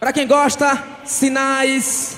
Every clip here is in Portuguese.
Pra quem gosta, Sinais.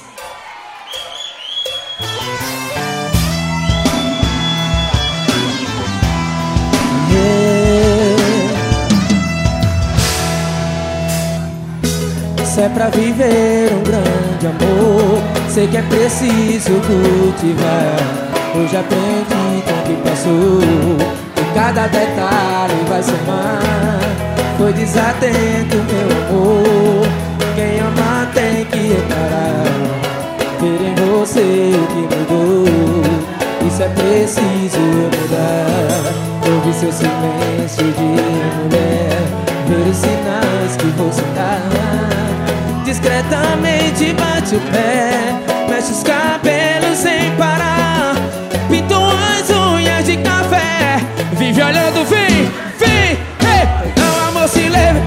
Se é pra viver um grande amor, sei que é preciso cultivar. Hoje aprendi com o que passou, e cada detalhe vai somar. Foi desatento, meu amor, quem ama tem que reparar. Ver em você o que mudou, isso é preciso mudar. Ouvir seu silêncio de mulher, ver os sinais que você dá. Discretamente bate o pé, mexe os cabelos sem parar, pinta as unhas de café, vive olhando, vem, vem, hey. Não, amor, se leve.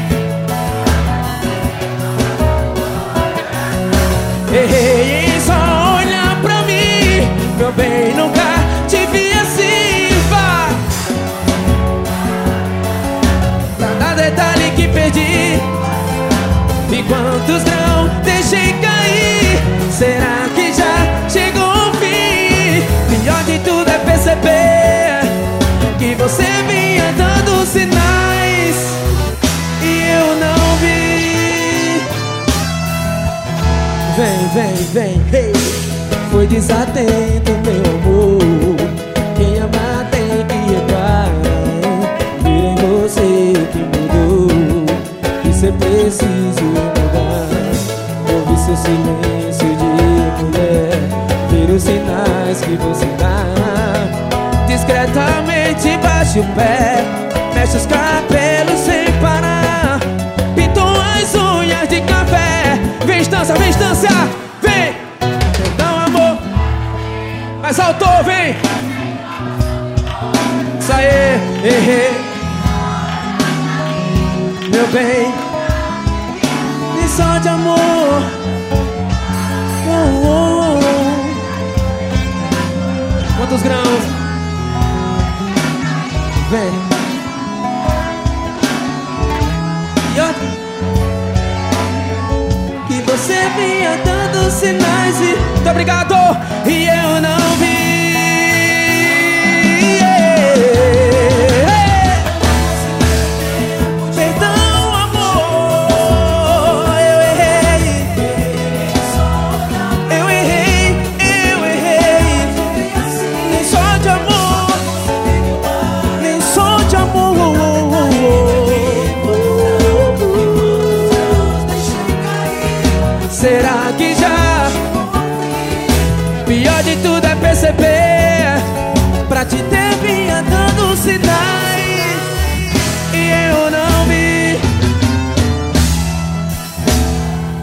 Ei, só olha pra mim, meu bem, nunca te vi assim, vá. Cada detalhe que perdi, e quantos grãos deixei cair, será que já chegou o fim? Pior de tudo é perceber que você vinha dando sinais e eu não vi. Vem, vem, vem, hey. Foi desatento, meu amor, quem ama tem que reparar. Ver em você o que mudou, isso é preciso mudar. Ouvir seu silêncio de mulher, ver os sinais que você dá. Discretamente baixa o pé, mexe os cabelos sem parar, pintou as unhas de café. Vem instância, vem! Então amor, mais alto, vem! Isso aí, meu bem, só de amor. Quantos grãos? Vem. E ó, que você vinha dando sinais e muito obrigado, e eu não vi. Será que já